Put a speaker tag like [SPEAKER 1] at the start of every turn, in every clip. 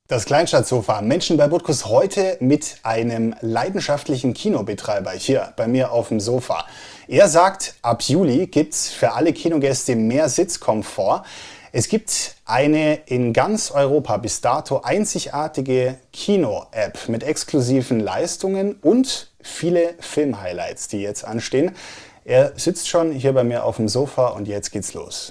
[SPEAKER 1] Das Kleinstadtsofa. Menschen bei Butkus heute mit einem leidenschaftlichen Kinobetreiber hier bei mir auf dem Sofa. Er sagt, ab Juli gibt's für alle Kinogäste mehr Sitzkomfort. Es gibt eine in ganz Europa bis dato einzigartige Kino-App mit exklusiven Leistungen und viele Film-Highlights, die jetzt anstehen. Er sitzt schon hier bei mir auf dem Sofa und jetzt geht's los.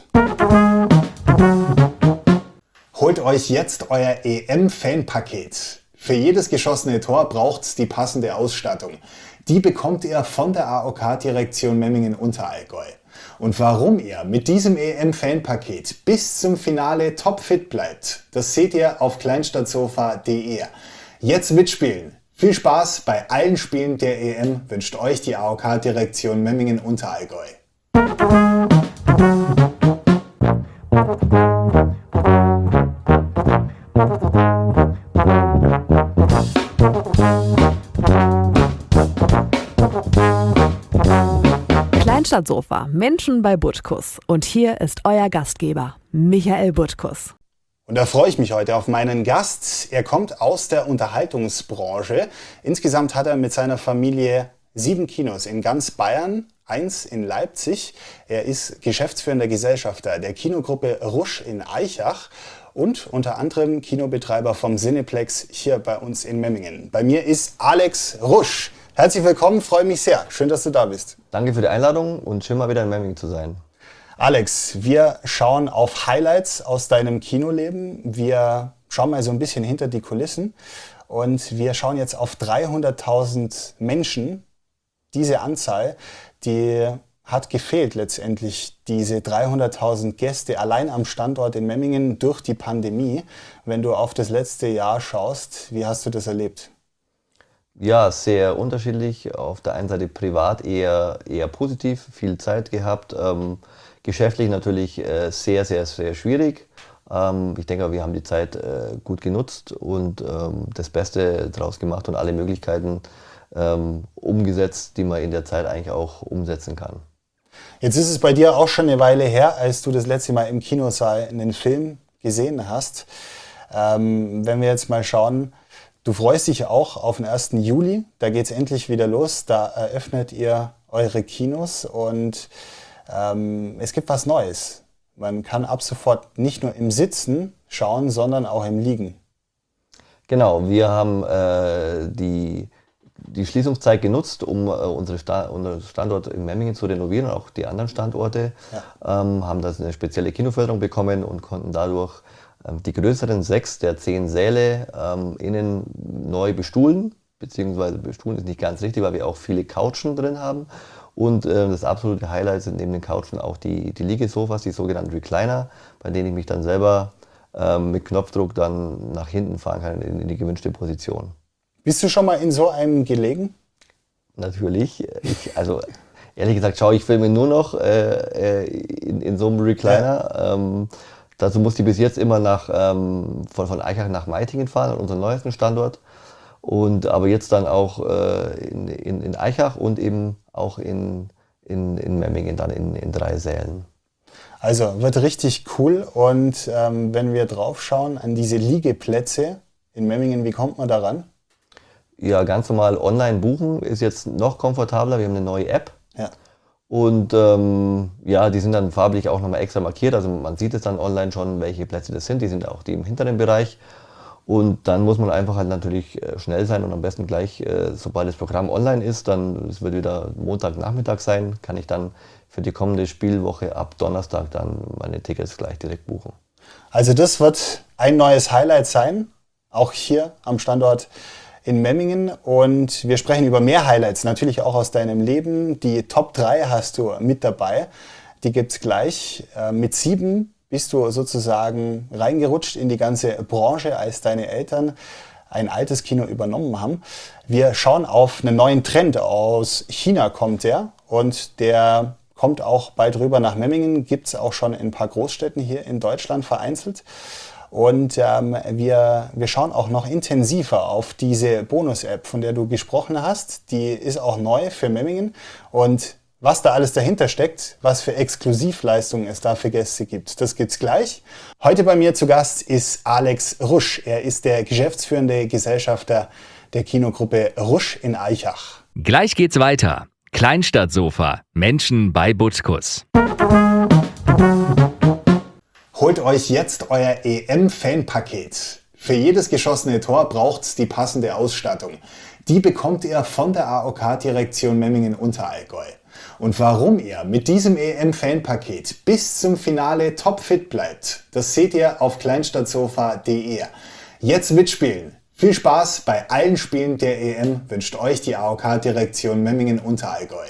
[SPEAKER 1] Holt euch jetzt euer EM-Fanpaket. Für jedes geschossene Tor braucht's die passende Ausstattung. Die bekommt ihr von der AOK-Direktion Memmingen-Unterallgäu. Und warum ihr mit diesem EM-Fanpaket bis zum Finale topfit bleibt, das seht ihr auf kleinstadtsofa.de. Jetzt mitspielen. Viel Spaß bei allen Spielen der EM wünscht euch die AOK-Direktion Memmingen-Unterallgäu.
[SPEAKER 2] Kleinstadtsofa, Menschen bei Butkus. Und hier ist euer Gastgeber, Michael Butkus.
[SPEAKER 1] Und da freue ich mich heute auf meinen Gast. Er kommt aus der Unterhaltungsbranche. Insgesamt hat er mit seiner Familie 7 Kinos in ganz Bayern, 1 in Leipzig. Er ist geschäftsführender Gesellschafter der Kinogruppe Rusch in Aichach und unter anderem Kinobetreiber vom Cineplex hier bei uns in Memmingen. Bei mir ist Alex Rusch. Herzlich willkommen, freue mich sehr. Schön, dass du da bist.
[SPEAKER 3] Danke für die Einladung und schön mal wieder in Memmingen zu sein.
[SPEAKER 1] Alex, wir schauen auf Highlights aus deinem Kinoleben. Wir schauen mal so ein bisschen hinter die Kulissen und wir schauen jetzt auf 300.000 Menschen. Diese Anzahl, die hat gefehlt letztendlich, diese 300.000 Gäste allein am Standort in Memmingen durch die Pandemie. Wenn du auf das letzte Jahr schaust, wie hast du das erlebt?
[SPEAKER 3] Ja, sehr unterschiedlich. Auf der einen Seite privat eher positiv, viel Zeit gehabt. Geschäftlich natürlich sehr schwierig. Ich denke, wir haben die Zeit gut genutzt und das Beste daraus gemacht und alle Möglichkeiten umgesetzt, die man in der Zeit eigentlich auch umsetzen kann.
[SPEAKER 1] Jetzt ist es bei dir auch schon eine Weile her, als du das letzte Mal im Kinosaal einen Film gesehen hast. Wenn wir jetzt mal schauen, du freust dich auch auf den 1. Juli, da geht es endlich wieder los, da eröffnet ihr eure Kinos und es gibt was Neues. Man kann ab sofort nicht nur im Sitzen schauen, sondern auch im Liegen.
[SPEAKER 3] Genau, wir haben die Schließungszeit genutzt, um unseren Standort in Memmingen zu renovieren und auch die anderen Standorte. Ja. Haben da eine spezielle Kinoförderung bekommen und konnten dadurch die größeren 6 der 10 Säle innen neu bestuhlen, beziehungsweise bestuhlen ist nicht ganz richtig, weil wir auch viele Couchen drin haben. Und das absolute Highlight sind neben den Couchen auch die Liegesofas, die sogenannten Recliner, bei denen ich mich dann selber mit Knopfdruck dann nach hinten fahren kann in die gewünschte Position.
[SPEAKER 1] Bist du schon mal in so einem gelegen?
[SPEAKER 3] Natürlich. Also ehrlich gesagt schaue ich Filme nur noch in so einem Recliner. Ja. Dazu musste ich bis jetzt immer von Aichach nach Meitingen fahren, an unseren neuesten Standort. Aber jetzt dann auch in Aichach und eben auch in Memmingen, dann in 3 Sälen.
[SPEAKER 1] Also wird richtig cool. Und wenn wir drauf schauen an diese Liegeplätze in Memmingen, wie kommt man daran?
[SPEAKER 3] Ja, ganz normal online buchen ist jetzt noch komfortabler. Wir haben eine neue App.
[SPEAKER 1] Ja.
[SPEAKER 3] Und die sind dann farblich auch nochmal extra markiert. Also man sieht es dann online schon, welche Plätze das sind. Die sind auch die im hinteren Bereich. Und dann muss man einfach halt natürlich schnell sein und am besten gleich, sobald das Programm online ist, dann, es wird wieder Montagnachmittag sein, kann ich dann für die kommende Spielwoche ab Donnerstag dann meine Tickets gleich direkt buchen.
[SPEAKER 1] Also das wird ein neues Highlight sein, auch hier am Standort in Memmingen. Und wir sprechen über mehr Highlights, natürlich auch aus deinem Leben. Die Top 3 hast du mit dabei, die gibt's gleich. Mit 7 bist du sozusagen reingerutscht in die ganze Branche, als deine Eltern ein altes Kino übernommen haben. Wir schauen auf einen neuen Trend. Aus China kommt der und der kommt auch bald rüber nach Memmingen. Gibt es auch schon in ein paar Großstädten hier in Deutschland vereinzelt. Und wir schauen auch noch intensiver auf diese Bonus-App, von der du gesprochen hast. Die ist auch neu für Memmingen und Was da alles dahinter steckt, was für Exklusivleistungen es da für Gäste gibt, das gibt's gleich. Heute bei mir zu Gast ist Alex Rusch. Er ist der geschäftsführende Gesellschafter der Kinogruppe Rusch in Aichach.
[SPEAKER 4] Gleich geht's weiter. Kleinstadtsofa. Menschen bei Butkus.
[SPEAKER 1] Holt euch jetzt euer EM-Fanpaket. Für jedes geschossene Tor braucht's die passende Ausstattung. Die bekommt ihr von der AOK-Direktion Memmingen-Unterallgäu. Und warum ihr mit diesem EM-Fanpaket bis zum Finale topfit bleibt, das seht ihr auf kleinstadtsofa.de. Jetzt mitspielen. Viel Spaß bei allen Spielen der EM wünscht euch die AOK-Direktion Memmingen-Unterallgäu.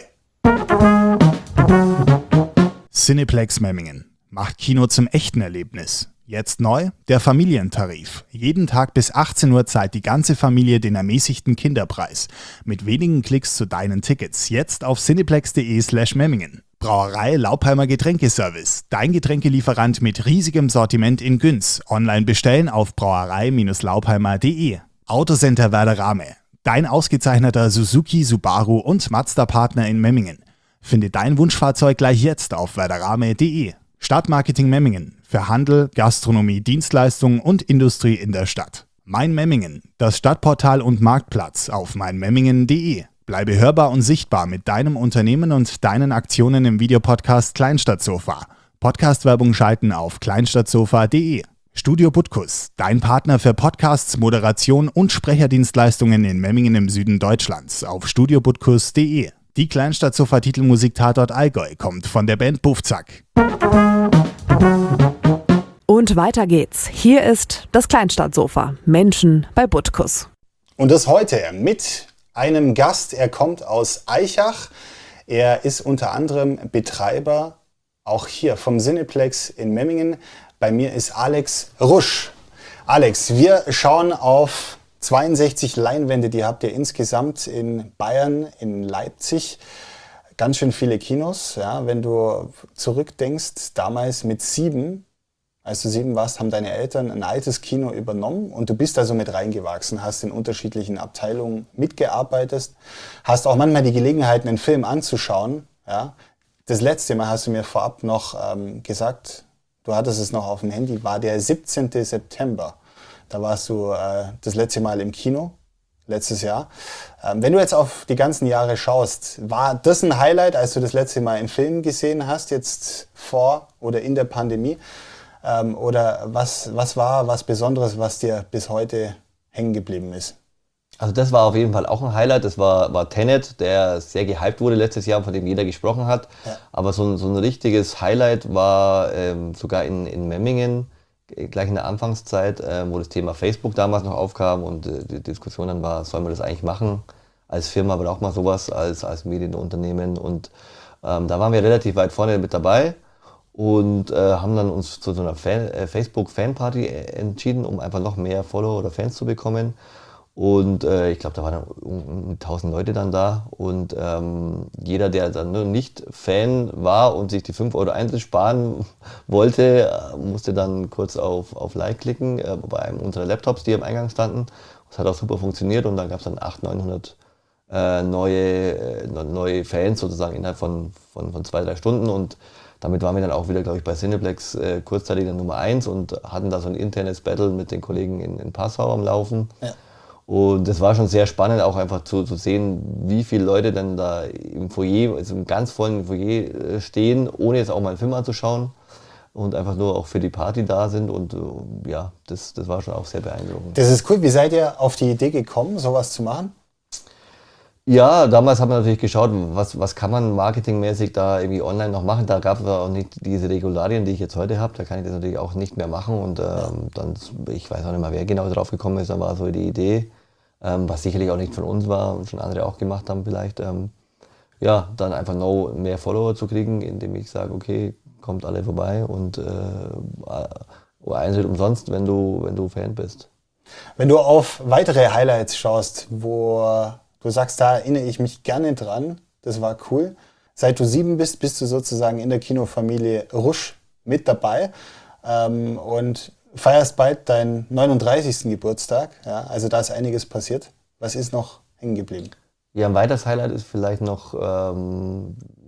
[SPEAKER 5] Cineplex Memmingen macht Kino zum echten Erlebnis. Jetzt neu der Familientarif. Jeden Tag bis 18 Uhr zahlt die ganze Familie den ermäßigten Kinderpreis. Mit wenigen Klicks zu deinen Tickets. Jetzt auf cineplex.de/Memmingen. Brauerei Laupheimer Getränkeservice. Dein Getränkelieferant mit riesigem Sortiment in Günz. Online bestellen auf brauerei-laupheimer.de. Autocenter Werder Rame. Dein ausgezeichneter Suzuki, Subaru und Mazda-Partner in Memmingen. Finde dein Wunschfahrzeug gleich jetzt auf werderrame.de. Stadtmarketing Memmingen. Für Handel, Gastronomie, Dienstleistungen und Industrie in der Stadt. Mein Memmingen. Das Stadtportal und Marktplatz auf meinmemmingen.de. Bleibe hörbar und sichtbar mit deinem Unternehmen und deinen Aktionen im Videopodcast Kleinstadtsofa. Podcastwerbung schalten auf kleinstadtsofa.de. Studio Butkus, dein Partner für Podcasts, Moderation und Sprecherdienstleistungen in Memmingen im Süden Deutschlands auf studiobutkus.de. Die Kleinstadtsofa-Titelmusik Tatort Allgäu kommt von der Band Buffzack.
[SPEAKER 2] Und weiter geht's. Hier ist das Kleinstadtsofa. Menschen bei Butkus.
[SPEAKER 1] Und das heute mit einem Gast. Er kommt aus Aichach. Er ist unter anderem Betreiber auch hier vom Cineplex in Memmingen. Bei mir ist Alex Rusch. Alex, wir schauen auf 62 Leinwände, die habt ihr insgesamt in Bayern, in Leipzig. Ganz schön viele Kinos. Ja, wenn du zurückdenkst, damals mit 7, als du 7 warst, haben deine Eltern ein altes Kino übernommen und du bist also mit reingewachsen, hast in unterschiedlichen Abteilungen mitgearbeitet, hast auch manchmal die Gelegenheit, einen Film anzuschauen. Ja. Das letzte Mal hast du mir vorab noch gesagt, du hattest es noch auf dem Handy, war der 17. September. Da warst du das letzte Mal im Kino, letztes Jahr. Wenn du jetzt auf die ganzen Jahre schaust, war das ein Highlight, als du das letzte Mal einen Film gesehen hast, jetzt vor oder in der Pandemie? Oder was war was Besonderes, was dir bis heute hängen geblieben ist?
[SPEAKER 3] Also das war auf jeden Fall auch ein Highlight. Das war Tenet, der sehr gehypt wurde letztes Jahr, von dem jeder gesprochen hat. Ja. Aber so ein richtiges Highlight war sogar in Memmingen, gleich in der Anfangszeit, wo das Thema Facebook damals noch aufkam und die Diskussion dann war, soll man das eigentlich machen? Als Firma braucht man sowas, als Medienunternehmen. Und da waren wir relativ weit vorne mit dabei und haben dann uns zu so einer Facebook-Fanparty entschieden, um einfach noch mehr Follower oder Fans zu bekommen. Und ich glaube, da waren um 1000 Leute dann da und jeder, der dann nur nicht Fan war und sich die 5 € Eintritt sparen wollte, musste dann kurz auf Like klicken bei einem unserer Laptops, die am Eingang standen. Das hat auch super funktioniert und dann gab es dann 800, 900 neue Fans sozusagen innerhalb von 2-3 Stunden und damit waren wir dann auch wieder, glaube ich, bei Cineplex kurzzeitig dann Nummer 1 und hatten da so ein internes Battle mit den Kollegen in Passau am Laufen. Ja. Und das war schon sehr spannend, auch einfach zu sehen, wie viele Leute dann da im Foyer, also im ganz vollen Foyer stehen, ohne jetzt auch mal einen Film anzuschauen und einfach nur auch für die Party da sind. Und ja, das war schon auch sehr beeindruckend.
[SPEAKER 1] Das ist cool. Wie seid ihr auf die Idee gekommen, sowas zu machen?
[SPEAKER 3] Ja, damals hat man natürlich geschaut, was kann man marketingmäßig da irgendwie online noch machen. Da gab es auch nicht diese Regularien, die ich jetzt heute habe. Da kann ich das natürlich auch nicht mehr machen. Und dann, ich weiß auch nicht mal, wer genau drauf gekommen ist, da war so die Idee, was sicherlich auch nicht von uns war und schon andere auch gemacht haben vielleicht. Ja, dann einfach noch mehr Follower zu kriegen, indem ich sage, okay, kommt alle vorbei und Eintritt umsonst, wenn du Fan bist.
[SPEAKER 1] Wenn du auf weitere Highlights schaust, wo du sagst, da erinnere ich mich gerne dran, das war cool. Seit du 7 bist, bist du sozusagen in der Kinofamilie Rusch mit dabei und feierst bald deinen 39. Geburtstag. Ja, also da ist einiges passiert. Was ist noch hängen geblieben?
[SPEAKER 3] Ja, ein weiteres Highlight ist vielleicht noch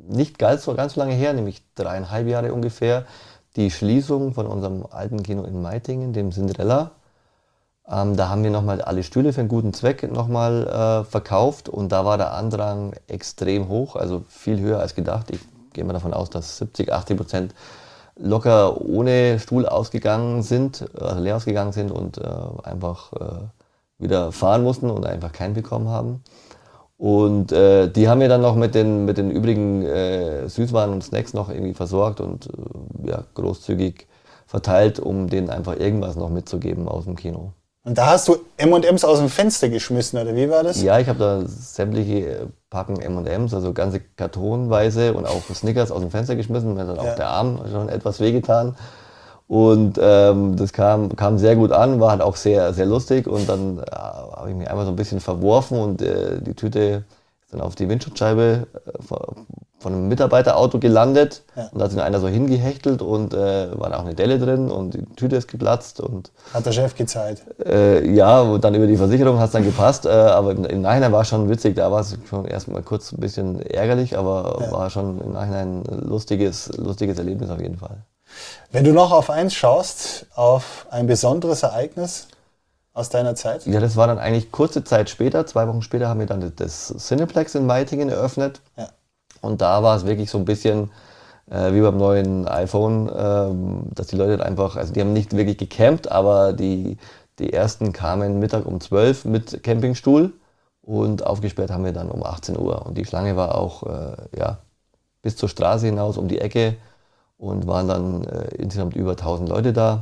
[SPEAKER 3] nicht ganz so lange her, nämlich 3,5 Jahre ungefähr, die Schließung von unserem alten Kino in Meitingen, dem Cinderella. Da haben wir nochmal alle Stühle für einen guten Zweck nochmal verkauft und da war der Andrang extrem hoch, also viel höher als gedacht. Ich gehe mal davon aus, dass 70-80% locker ohne Stuhl ausgegangen sind, also leer ausgegangen sind und einfach wieder fahren mussten und einfach keinen bekommen haben. Und die haben wir dann noch mit den übrigen Süßwaren und Snacks noch irgendwie versorgt und großzügig verteilt, um denen einfach irgendwas noch mitzugeben aus dem Kino.
[SPEAKER 1] Und da hast du M&M's aus dem Fenster geschmissen, oder wie war das?
[SPEAKER 3] Ja, ich habe da sämtliche Packen M&M's, also ganze kartonweise und auch Snickers aus dem Fenster geschmissen. Mir hat dann auch der Arm schon etwas wehgetan. Und das kam sehr gut an, war halt auch sehr, sehr lustig. Und dann habe ich mich einmal so ein bisschen verworfen und die Tüte ist dann auf die Windschutzscheibe von einem Mitarbeiterauto gelandet. Ja. Und da hat sich einer so hingehechtelt und war auch eine Delle drin und die Tüte ist geplatzt. Und
[SPEAKER 1] hat der Chef gezahlt?
[SPEAKER 3] Ja, und dann über die Versicherung hat es dann gepasst. Aber im Nachhinein war es schon witzig. Da war es schon erstmal kurz ein bisschen ärgerlich, aber war schon im Nachhinein ein lustiges Erlebnis auf jeden Fall.
[SPEAKER 1] Wenn du noch auf eins schaust, auf ein besonderes Ereignis aus deiner Zeit?
[SPEAKER 3] Ja, das war dann eigentlich kurze Zeit später, 2 Wochen später haben wir dann das Cineplex in Meitingen eröffnet. Ja. Und da war es wirklich so ein bisschen wie beim neuen iPhone, dass die Leute einfach, also die haben nicht wirklich gecampt, aber die ersten kamen Mittag um 12 mit Campingstuhl und aufgesperrt haben wir dann um 18 Uhr. Und die Schlange war auch bis zur Straße hinaus um die Ecke. Und waren dann insgesamt über 1000 Leute da.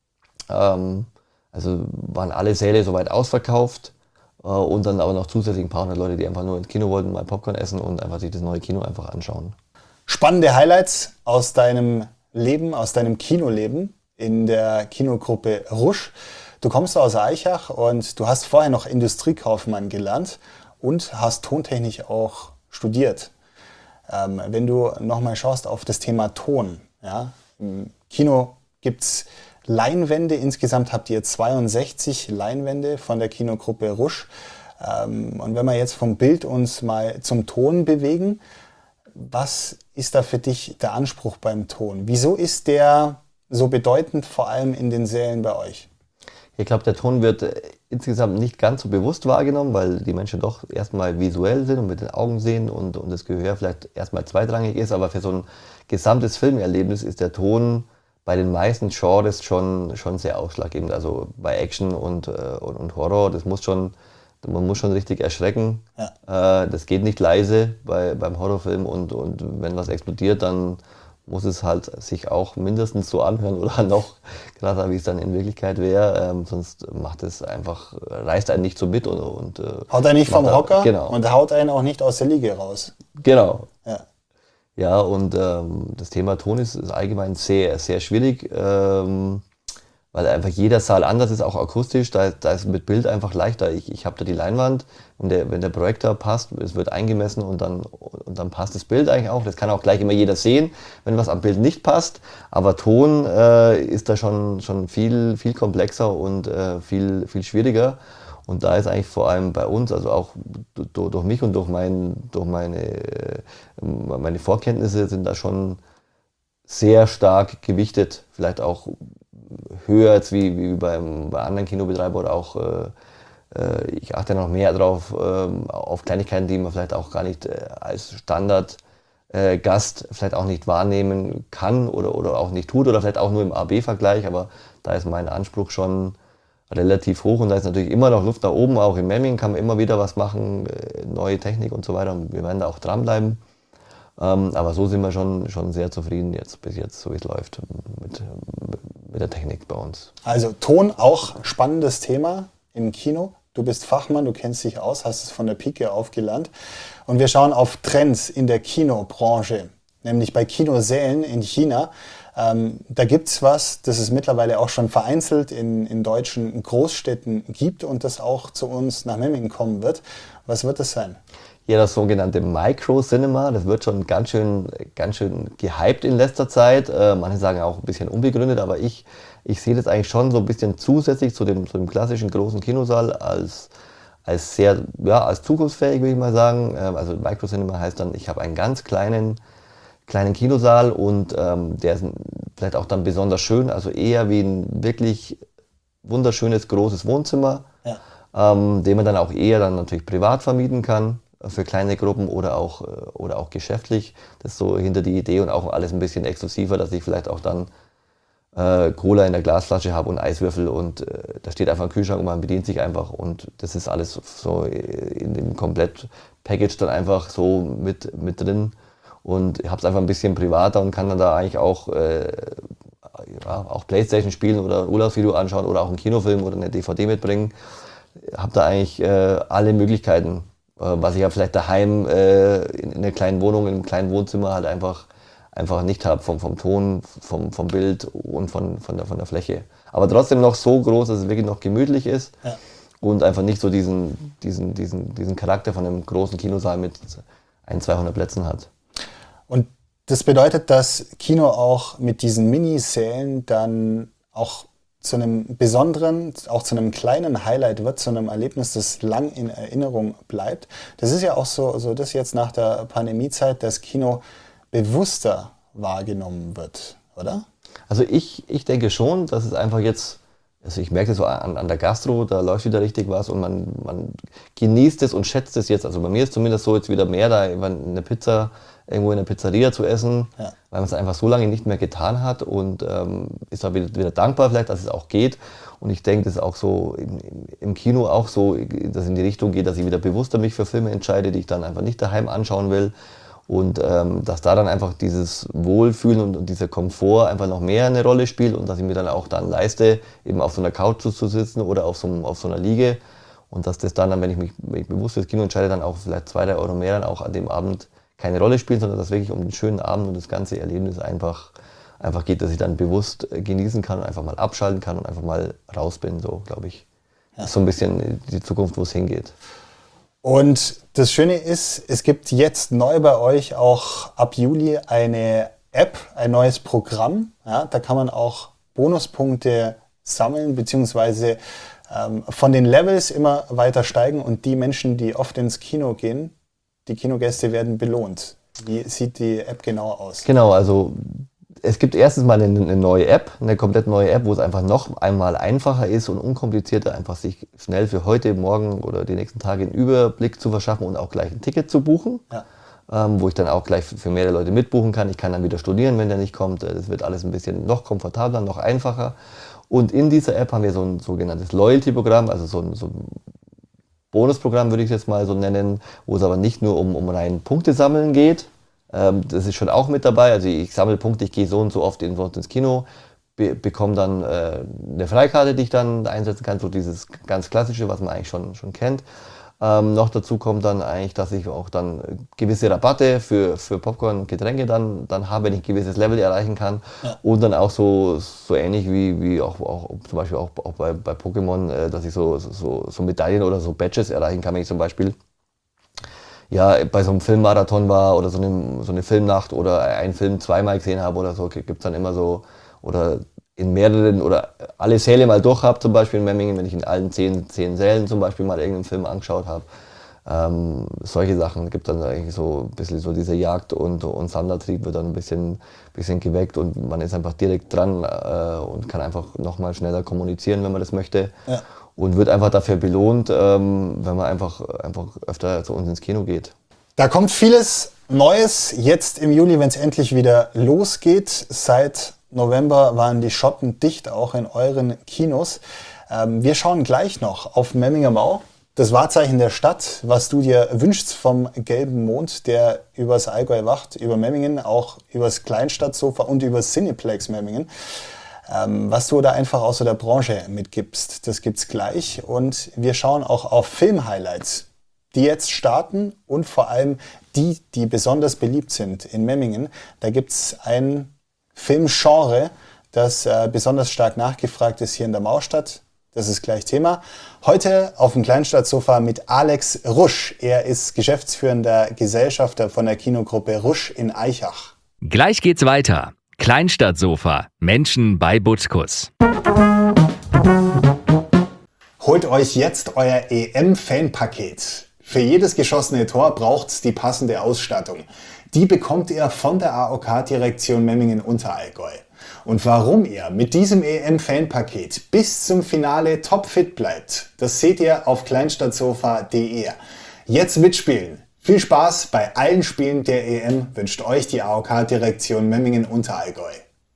[SPEAKER 3] Also waren alle Säle soweit ausverkauft und dann aber noch zusätzlich ein paar hundert Leute, die einfach nur ins Kino wollten, mal Popcorn essen und einfach sich das neue Kino einfach anschauen.
[SPEAKER 1] Spannende Highlights aus deinem Leben, aus deinem Kinoleben in der Kinogruppe Rusch. Du kommst aus Aichach und du hast vorher noch Industriekaufmann gelernt und hast Tontechnik auch studiert. Wenn du nochmal schaust auf das Thema Ton, ja, im Kino gibt es Leinwände, insgesamt habt ihr 62 Leinwände von der Kinogruppe Rusch. Und wenn wir jetzt vom Bild uns mal zum Ton bewegen, was ist da für dich der Anspruch beim Ton? Wieso ist der so bedeutend, vor allem in den Sälen bei euch?
[SPEAKER 3] Ich glaube, der Ton wird insgesamt nicht ganz so bewusst wahrgenommen, weil die Menschen doch erstmal visuell sind und mit den Augen sehen und das Gehör vielleicht erstmal zweitrangig ist. Aber für so ein gesamtes Filmerlebnis ist der Ton bei den meisten Genres schon sehr ausschlaggebend. Also bei Action und Horror, man muss schon richtig erschrecken. Ja. Das geht nicht leise beim Horrorfilm und wenn was explodiert, dann muss es halt sich auch mindestens so anhören oder noch krasser, wie es dann in Wirklichkeit wäre. Sonst reißt einen nicht so mit. Und
[SPEAKER 1] haut einen nicht vom Hocker,
[SPEAKER 3] genau.
[SPEAKER 1] Und haut einen auch nicht aus der Liege raus.
[SPEAKER 3] Genau. Ja, und das Thema Ton ist allgemein sehr, sehr schwierig, weil einfach jeder Saal anders ist, auch akustisch. Da ist mit Bild einfach leichter. Ich habe da die Leinwand und wenn der Projektor passt, es wird eingemessen und dann passt das Bild eigentlich auch. Das kann auch gleich immer jeder sehen, wenn was am Bild nicht passt. Aber Ton ist da schon viel, viel komplexer und viel, viel schwieriger. Und da ist eigentlich vor allem bei uns, also auch durch mich und durch meine Vorkenntnisse sind da schon sehr stark gewichtet, vielleicht auch höher als wie bei anderen Kinobetreibern oder auch ich achte noch mehr drauf auf Kleinigkeiten, die man vielleicht auch gar nicht als Standardgast vielleicht auch nicht wahrnehmen kann oder auch nicht tut oder vielleicht auch nur im A-B-Vergleich, aber da ist mein Anspruch schon relativ hoch und da ist natürlich immer noch Luft nach oben, auch in Memmingen kann man immer wieder was machen, neue Technik und so weiter und wir werden da auch dranbleiben. Aber so sind wir schon sehr zufrieden bis jetzt, so wie es läuft mit der Technik bei uns.
[SPEAKER 1] Also Ton, auch spannendes Thema im Kino. Du bist Fachmann, du kennst dich aus, hast es von der Pike auf gelernt. Und wir schauen auf Trends in der Kinobranche, nämlich bei Kinosälen in China. Da gibt es was, das es mittlerweile auch schon vereinzelt in deutschen Großstädten gibt und das auch zu uns nach Memmingen kommen wird. Was wird das sein?
[SPEAKER 3] Ja, das sogenannte Micro-Cinema, das wird schon ganz schön gehypt in letzter Zeit. Manche sagen auch ein bisschen unbegründet, aber ich sehe das eigentlich schon so ein bisschen zusätzlich zu dem klassischen großen Kinosaal als zukunftsfähig, würde ich mal sagen. Also Micro-Cinema heißt dann, ich habe einen ganz kleinen kleinen Kinosaal und der ist vielleicht auch dann besonders schön, also eher wie ein wirklich wunderschönes, großes Wohnzimmer, den man dann auch eher dann natürlich privat vermieten kann für kleine Gruppen oder auch geschäftlich. Das ist so hinter die Idee und auch alles ein bisschen exklusiver, dass ich vielleicht auch dann Cola in der Glasflasche habe und Eiswürfel und da steht einfach ein Kühlschrank und man bedient sich einfach und das ist alles so in dem Komplett-Package dann einfach so mit drin und ich habe es einfach ein bisschen privater und kann dann da eigentlich auch Playstation spielen oder ein Urlaubsvideo anschauen oder auch einen Kinofilm oder eine DVD mitbringen. Habe da eigentlich alle Möglichkeiten, was ich ja vielleicht daheim in einer kleinen Wohnung, in einem kleinen Wohnzimmer halt einfach nicht habe, vom Ton, vom Bild und von der Fläche. Aber trotzdem noch so groß, dass es wirklich noch gemütlich ist und einfach nicht so diesen Charakter von einem großen Kinosaal mit 200 Plätzen hat.
[SPEAKER 1] Und das bedeutet, dass Kino auch mit diesen Minisälen dann auch zu einem besonderen, auch zu einem kleinen Highlight wird, zu einem Erlebnis, das lang in Erinnerung bleibt. Das ist ja auch so das jetzt nach der Pandemiezeit, dass Kino bewusster wahrgenommen wird, oder?
[SPEAKER 3] Also ich denke schon, dass es einfach jetzt, also ich merke das so an der Gastro, da läuft wieder richtig was und man genießt es und schätzt es jetzt. Also bei mir ist zumindest so jetzt wieder mehr, da eine Pizza irgendwo in der Pizzeria zu essen, weil man es einfach so lange nicht mehr getan hat und ist auch wieder dankbar vielleicht, dass es auch geht. Und ich denke, das ist auch so im Kino auch so, dass es in die Richtung geht, dass ich wieder bewusster mich für Filme entscheide, die ich dann einfach nicht daheim anschauen will. Und dass da dann einfach dieses Wohlfühlen und dieser Komfort einfach noch mehr eine Rolle spielt und dass ich mir dann auch dann leiste, eben auf so einer Couch zu sitzen oder auf so einer Liege. Und dass das dann, wenn ich mich bewusst fürs Kino entscheide, dann auch vielleicht 2, 3 Euro mehr dann auch an dem Abend keine Rolle spielen, sondern dass es wirklich um den schönen Abend und das ganze Erlebnis einfach geht, dass ich dann bewusst genießen kann und einfach mal abschalten kann und einfach mal raus bin, so glaube ich. Das ist so ein bisschen die Zukunft, wo es hingeht.
[SPEAKER 1] Und das Schöne ist, es gibt jetzt neu bei euch auch ab Juli eine App, ein neues Programm. Ja, da kann man auch Bonuspunkte sammeln, beziehungsweise von den Levels immer weiter steigen und die Menschen, die oft ins Kino gehen, die Kinogäste werden belohnt. Wie sieht die App genau aus?
[SPEAKER 3] Genau, also es gibt erstens mal eine neue App, eine komplett neue App, wo es einfach noch einmal einfacher ist und unkomplizierter, einfach sich schnell für heute, morgen oder die nächsten Tage einen Überblick zu verschaffen und auch gleich ein Ticket zu buchen, wo ich dann auch gleich für mehrere Leute mitbuchen kann. Ich kann dann wieder stornieren, wenn der nicht kommt. Das wird alles ein bisschen noch komfortabler, noch einfacher. Und in dieser App haben wir so ein sogenanntes Loyalty-Programm, also so ein Bonusprogramm würde ich es jetzt mal so nennen, wo es aber nicht nur um rein Punkte sammeln geht. Das ist schon auch mit dabei. Also ich sammle Punkte, ich gehe so und so oft ins Kino, bekomme dann eine Freikarte, die ich dann einsetzen kann, so dieses ganz Klassische, was man eigentlich schon kennt. Noch dazu kommt dann eigentlich, dass ich auch dann gewisse Rabatte für Popcorn und Getränke dann habe, wenn ich ein gewisses Level erreichen kann. Ja. Und dann auch so ähnlich wie auch zum Beispiel auch bei Pokémon, dass ich so Medaillen oder so Badges erreichen kann, wenn ich zum Beispiel bei so einem Filmmarathon war oder so eine Filmnacht oder einen Film zweimal gesehen habe oder so, gibt es dann immer so, oder in mehreren oder alle Säle mal durch habe, zum Beispiel in Memmingen, wenn ich in allen 10 Sälen zum Beispiel mal irgendeinen Film angeschaut habe. Solche Sachen gibt dann eigentlich so ein bisschen so diese Jagd und Sammlertrieb wird dann ein bisschen geweckt und man ist einfach direkt dran und kann einfach nochmal schneller kommunizieren, wenn man das möchte. Ja. Und wird einfach dafür belohnt, wenn man einfach öfter zu uns ins Kino geht.
[SPEAKER 1] Da kommt vieles Neues jetzt im Juli, wenn es endlich wieder losgeht. Seit November waren die Schotten dicht, auch in euren Kinos. Wir schauen gleich noch auf Memminger Mau, das Wahrzeichen der Stadt, was du dir wünschst vom gelben Mond, der übers Allgäu wacht, über Memmingen, auch übers Kleinstadtsofa und übers Cineplex Memmingen. Was du da einfach aus der Branche mitgibst, das gibt's gleich. Und wir schauen auch auf Film-Highlights, die jetzt starten und vor allem die besonders beliebt sind in Memmingen. Da gibt's ein Filmgenre, das besonders stark nachgefragt ist hier in der Maustadt. Das ist gleich Thema. Heute auf dem Kleinstadtsofa mit Alex Rusch. Er ist geschäftsführender Gesellschafter von der Kinogruppe Rusch in Aichach.
[SPEAKER 4] Gleich geht's weiter. Kleinstadtsofa. Menschen bei Butkus.
[SPEAKER 1] Holt euch jetzt euer EM-Fanpaket. Für jedes geschossene Tor braucht's die passende Ausstattung. Die bekommt ihr von der AOK-Direktion Memmingen-Unterallgäu. Und warum ihr mit diesem EM-Fanpaket bis zum Finale topfit bleibt, das seht ihr auf kleinstadtsofa.de. Jetzt mitspielen. Viel Spaß bei allen Spielen der EM wünscht euch die AOK-Direktion Memmingen-Unterallgäu.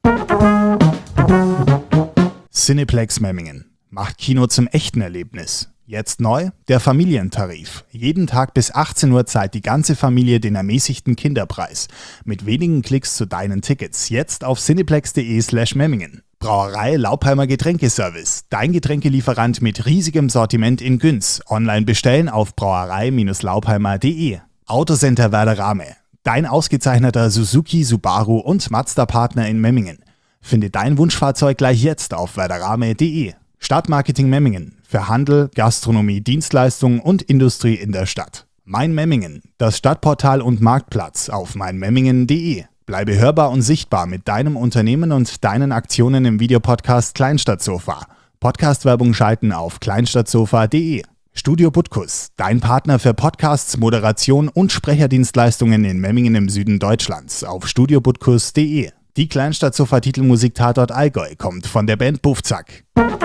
[SPEAKER 5] Cineplex Memmingen macht Kino zum echten Erlebnis. Jetzt neu der Familientarif. Jeden Tag bis 18 Uhr zahlt die ganze Familie den ermäßigten Kinderpreis. Mit wenigen Klicks zu deinen Tickets. Jetzt auf cineplex.de/Memmingen. Brauerei Laupheimer Getränkeservice. Dein Getränkelieferant mit riesigem Sortiment in Günz. Online bestellen auf brauerei-laupheimer.de. Autocenter Werder Rame. Dein ausgezeichneter Suzuki, Subaru und Mazda-Partner in Memmingen. Finde dein Wunschfahrzeug gleich jetzt auf werderrame.de. Stadtmarketing Memmingen. Für Handel, Gastronomie, Dienstleistungen und Industrie in der Stadt. Mein Memmingen. Das Stadtportal und Marktplatz auf meinmemmingen.de. Bleibe hörbar und sichtbar mit deinem Unternehmen und deinen Aktionen im Videopodcast Kleinstadtsofa. Podcastwerbung schalten auf kleinstadtsofa.de. Studio Butkus, dein Partner für Podcasts, Moderation und Sprecherdienstleistungen in Memmingen im Süden Deutschlands auf studiobutkus.de. Die Kleinstadtsofa-Titelmusik Tatort Allgäu kommt von der Band Buffzack.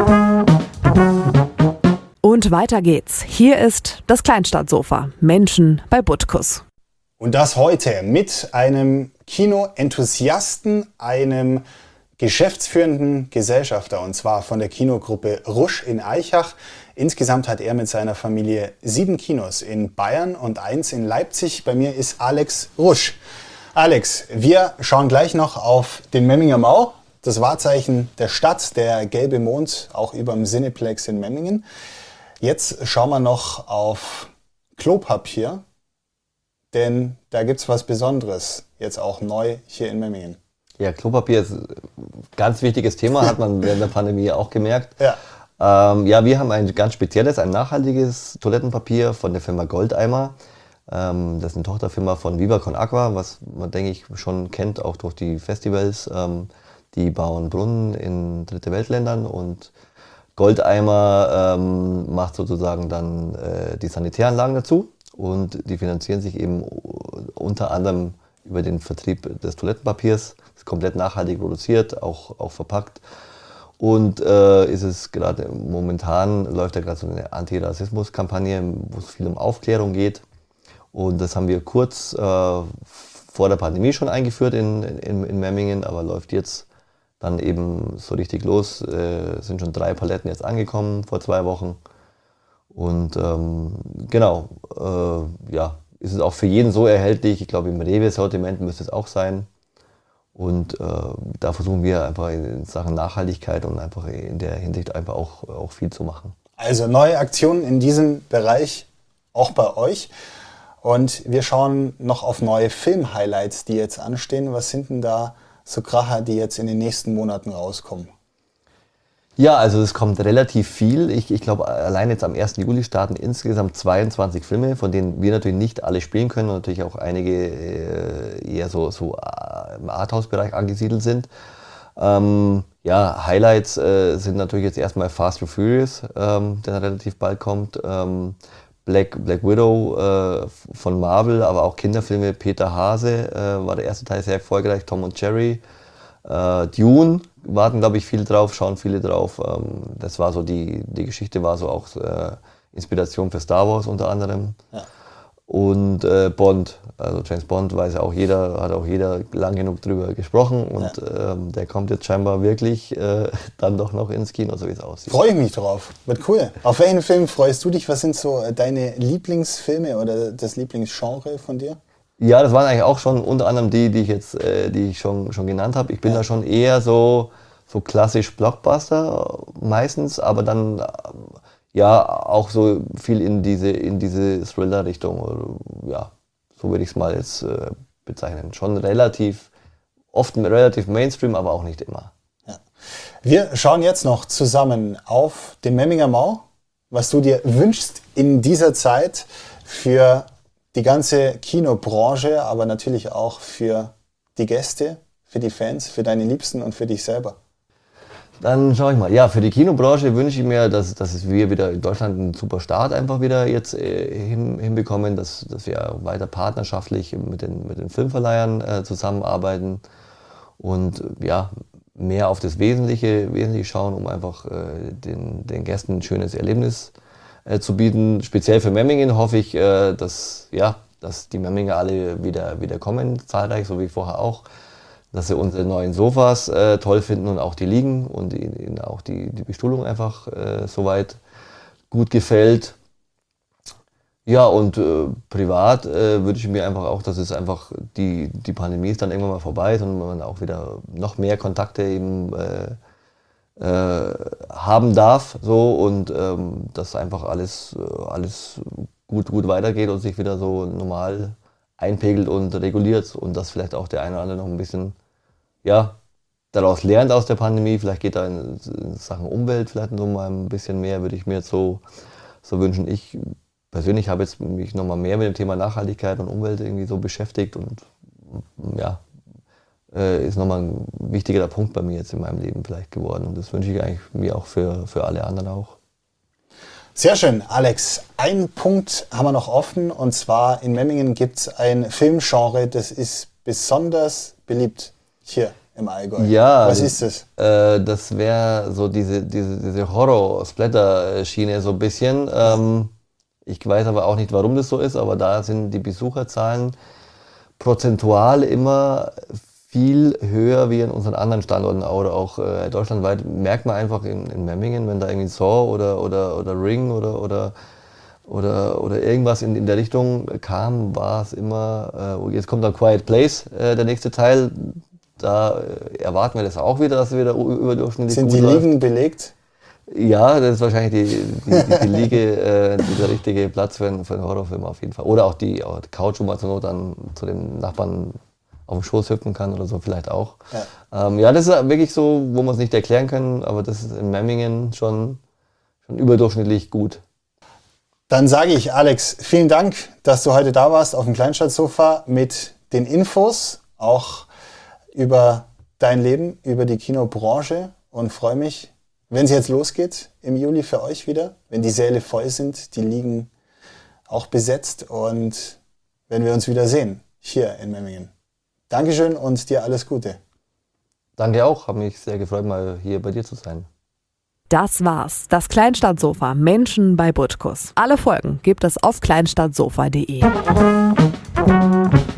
[SPEAKER 2] Und weiter geht's. Hier ist das Kleinstadtsofa. Menschen bei Butkus.
[SPEAKER 1] Und das heute mit einem Kinoenthusiasten, einem geschäftsführenden Gesellschafter, und zwar von der Kinogruppe Rusch in Aichach. Insgesamt hat er mit seiner Familie 7 Kinos in Bayern und 1 in Leipzig. Bei mir ist Alex Rusch. Alex, wir schauen gleich noch auf den Memminger Mau, das Wahrzeichen der Stadt, der gelbe Mond, auch über dem Cineplex in Memmingen. Jetzt schauen wir noch auf Klopapier, denn da gibt es was Besonderes, jetzt auch neu hier in Memmingen.
[SPEAKER 3] Ja, Klopapier ist ein ganz wichtiges Thema, hat man während der Pandemie auch gemerkt.
[SPEAKER 1] Ja.
[SPEAKER 3] Ja, wir haben ein ganz spezielles, ein nachhaltiges Toilettenpapier von der Firma Goldeimer. Das ist eine Tochterfirma von Viva Con Aqua, was man, denke ich, schon kennt, auch durch die Festivals. Die bauen Brunnen in Dritte Weltländern und Goldeimer macht sozusagen dann die Sanitäranlagen dazu und die finanzieren sich eben unter anderem über den Vertrieb des Toilettenpapiers. Das ist komplett nachhaltig produziert, auch verpackt. Und ist es gerade momentan, läuft da gerade so eine Antirassismus-Kampagne, wo es viel um Aufklärung geht. Und das haben wir kurz vor der Pandemie schon eingeführt in Memmingen, aber läuft jetzt dann eben so richtig los. Sind schon 3 Paletten jetzt angekommen vor 2 Wochen. Und genau, ja, ist es auch für jeden so erhältlich. Ich glaube, im Rewe-Sortiment müsste es auch sein. Und da versuchen wir einfach in Sachen Nachhaltigkeit und einfach in der Hinsicht einfach auch viel zu machen.
[SPEAKER 1] Also neue Aktionen in diesem Bereich auch bei euch. Und wir schauen noch auf neue Film-Highlights, die jetzt anstehen. Was sind denn da so Kracher, die jetzt in den nächsten Monaten rauskommen?
[SPEAKER 3] Ja, also es kommt relativ viel. Ich glaube, allein jetzt am 1. Juli starten insgesamt 22 Filme, von denen wir natürlich nicht alle spielen können und natürlich auch einige eher so im Arthouse-Bereich angesiedelt sind. Ja, Highlights sind natürlich jetzt erstmal Fast and Furious, der relativ bald kommt. Black Widow von Marvel, aber auch Kinderfilme. Peter Hase war der erste Teil sehr erfolgreich, Tom und Jerry. Dune warten, glaube ich, viele drauf, schauen viele drauf. Das war so die Geschichte war so auch Inspiration für Star Wars unter anderem. Ja. Und Bond, also James Bond, hat auch jeder lang genug drüber gesprochen und ja. Der kommt jetzt scheinbar wirklich dann doch noch ins Kino, so wie es aussieht.
[SPEAKER 1] Freue ich mich drauf, wird cool. Auf welchen Film freust du dich? Was sind so deine Lieblingsfilme oder das Lieblingsgenre von dir?
[SPEAKER 3] Ja, das waren eigentlich auch schon unter anderem die ich schon genannt habe. Ich bin da schon eher so klassisch Blockbuster meistens, aber dann ja auch so viel in diese Thriller-Richtung. Ja, so würde ich es mal jetzt bezeichnen. Schon oft relativ Mainstream, aber auch nicht immer.
[SPEAKER 1] Ja. Wir schauen jetzt noch zusammen auf den Memminger Mau, was du dir wünschst in dieser Zeit für die ganze Kinobranche, aber natürlich auch für die Gäste, für die Fans, für deine Liebsten und für dich selber.
[SPEAKER 3] Dann schaue ich mal. Ja, für die Kinobranche wünsche ich mir, dass wir wieder in Deutschland einen super Start einfach wieder jetzt hinbekommen, dass wir weiter partnerschaftlich mit den Filmverleihern zusammenarbeiten und ja, mehr auf das Wesentliche schauen, um einfach den Gästen ein schönes Erlebnis zu bieten. Speziell für Memmingen hoffe ich, dass die Memminger alle wieder kommen, zahlreich, so wie vorher auch. Dass sie unsere neuen Sofas toll finden und auch die Liegen und ihnen auch die Bestuhlung einfach soweit gut gefällt. Ja, und privat wünsche ich mir einfach auch, dass es einfach die Pandemie ist dann irgendwann mal vorbei ist und man auch wieder noch mehr Kontakte eben haben darf so und dass einfach alles gut weitergeht und sich wieder so normal einpegelt und reguliert und dass vielleicht auch der eine oder andere noch ein bisschen daraus lernt aus der Pandemie, vielleicht geht da in Sachen Umwelt vielleicht noch mal ein bisschen mehr, würde ich mir jetzt so wünschen. Ich persönlich habe jetzt mich noch mal mehr mit dem Thema Nachhaltigkeit und Umwelt irgendwie so beschäftigt und ist noch mal ein wichtigerer Punkt bei mir jetzt in meinem Leben vielleicht geworden und das wünsche ich eigentlich mir auch für alle anderen auch.
[SPEAKER 1] Sehr schön, Alex. Einen Punkt haben wir noch offen und zwar in Memmingen gibt es ein Filmgenre, das ist besonders beliebt. Hier im Allgäu.
[SPEAKER 3] Ja,
[SPEAKER 1] was ist das?
[SPEAKER 3] Das wäre so diese Horror-Splatter-Schiene so ein bisschen. Ich weiß aber auch nicht, warum das so ist, aber da sind die Besucherzahlen prozentual immer viel höher wie in unseren anderen Standorten oder auch deutschlandweit. Merkt man einfach in Memmingen, wenn da irgendwie Saw oder Ring oder irgendwas in der Richtung kam, war es immer, jetzt kommt dann Quiet Place, der nächste Teil. Da erwarten wir das auch wieder, dass es wieder überdurchschnittlich
[SPEAKER 1] gut
[SPEAKER 3] läuft.
[SPEAKER 1] Sind die Liegen belegt?
[SPEAKER 3] Ja, das ist wahrscheinlich die Liege, der richtige Platz für einen Horrorfilm auf jeden Fall. Oder auch die Couch, wo man zur Not dann zu den Nachbarn auf den Schoß hüpfen kann oder so vielleicht auch. Ja, das ist wirklich so, wo man es nicht erklären kann, aber das ist in Memmingen schon überdurchschnittlich gut.
[SPEAKER 1] Dann sage ich, Alex, vielen Dank, dass du heute da warst auf dem Kleinstadtsofa mit den Infos, auch über dein Leben, über die Kinobranche und freue mich, wenn es jetzt losgeht im Juli für euch wieder, wenn die Säle voll sind, die Liegen auch besetzt und wenn wir uns wieder sehen hier in Memmingen. Dankeschön und dir alles Gute.
[SPEAKER 3] Danke auch, habe mich sehr gefreut, mal hier bei dir zu sein.
[SPEAKER 2] Das war's, das Kleinstadtsofa Menschen bei Butkus. Alle Folgen gibt es auf kleinstadtsofa.de.